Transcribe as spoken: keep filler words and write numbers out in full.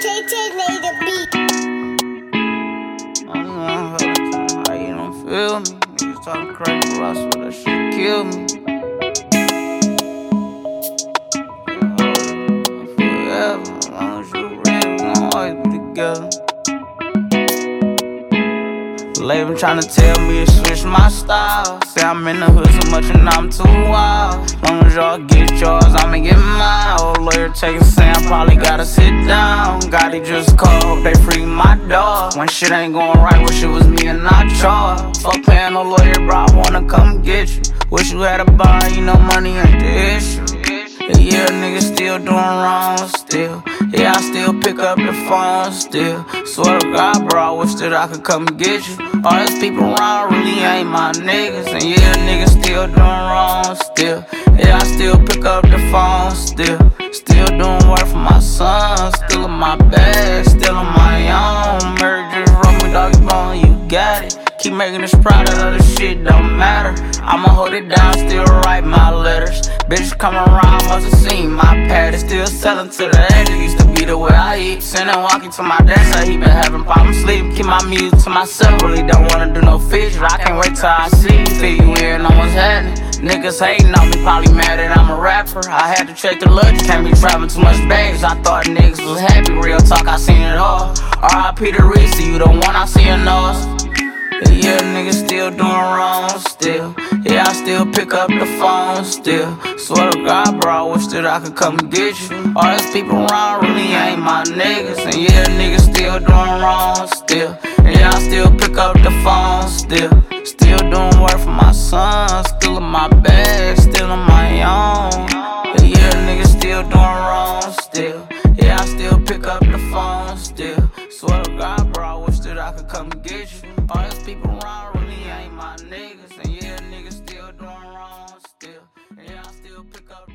Tay Tay made a beat. I don't know how you don't feel me. Niggas talking crazy, but I swear that shit kill me. Yeah, hold it forever. As long as you real, we gon' always be together. Label tryna tell me to switch my style. Say I'm in the hood so much and I'm too wild. Long as y'all get yours, I'ma get mine. Old lawyer taking saying I probably gotta sit down. Gotti just called, they free my dog. When shit ain't going right, wish it was me and not y'all. Fuck paying no lawyer, bro, I wanna come get you. Wish you had a bond, you know money ain't the issue. Yeah, yeah, niggas still doing wrong still. Yeah, I still pick up the phone still. Swear to God, bro, I wish that I could come and get you. All these people around really ain't my niggas. And yeah, niggas still doing wrong still. Yeah, I still pick up the phone still. Still doing work for my son. Still in my bag, still on my own. Murder just run me, doggy bone, you got it. Keep making this product, other shit don't matter. I'ma hold it down, still write my letters. Bitches come around, must've seen my pattern. Still selling to the edge, it used to be the way I eat. Sitting walking to my desk, I he been having problems sleeping. Keep my music to myself, really don't wanna do no feature. I can't wait till I see you, feel you here, know what's happening. Niggas hating on me, probably mad that I'm a rapper. I had to check the luggage, can't be traveling too much bags. I thought niggas was happy, real talk, I seen it all. R I P to Reese, you the one I see in those. Yeah, niggas still doing wrong still. Yeah, I still pick up the phone still. Swear to God, bro, I wish that I could come and get you. All these people around really ain't my niggas. And yeah, niggas still doing wrong still. Yeah, I still pick up the phone still. Still doing work for my son. Still in my bag, still on my own. Yeah, niggas still doing wrong still. Yeah, I still pick up the phone still. Swear to God, bro, I wish that I could come and get you. All these people around really ain't my niggas. And yeah, niggas still doing wrong still. Yeah, I still pick up